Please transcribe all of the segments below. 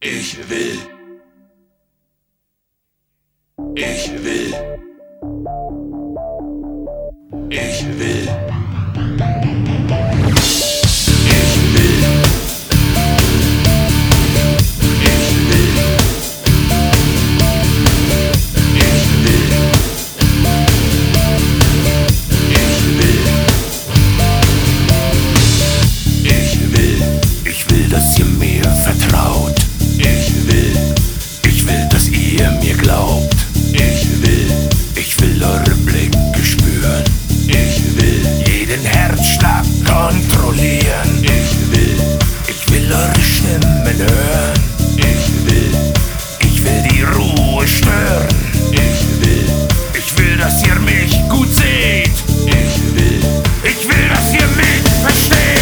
Ich will. Ich will. Ich will. Ich will. Ich will. Ich will. Ich will. Ich will. Ich will, dass ihr mir vertraut. Ich will, dass ihr mir glaubt. Ich will eure Blicke spüren. Ich will jeden Herzschlag kontrollieren. Ich will eure Stimmen hören. Ich will die Ruhe stören. Ich will, dass ihr mich gut seht. Ich will, dass ihr mich versteht.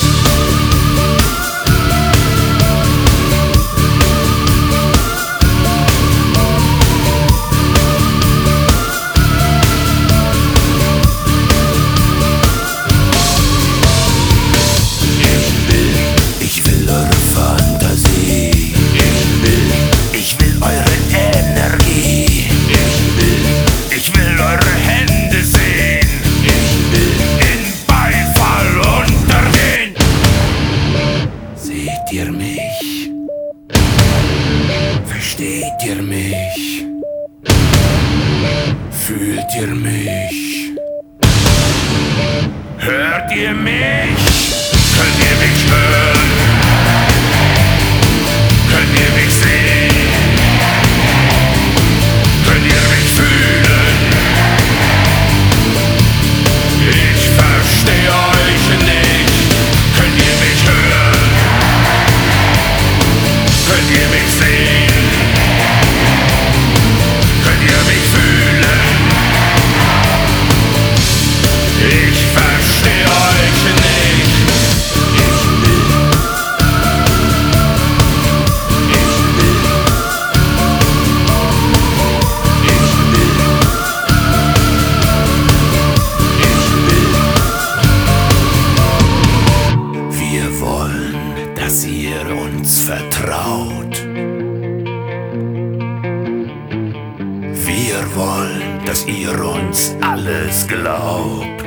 Seht ihr mich? Versteht ihr mich? Fühlt ihr mich? Hört ihr mich? Könnt ihr mich hören? Könnt ihr mich sehen? Könnt ihr mich fühlen? Ich verstehe euch nicht. Könnt ihr mich hören? Könnt ihr mich sehen? Könnt ihr mich fühlen? Ich verstehe euch nicht. Wir wollen, dass ihr uns vertraut. Wir wollen, dass ihr uns alles glaubt.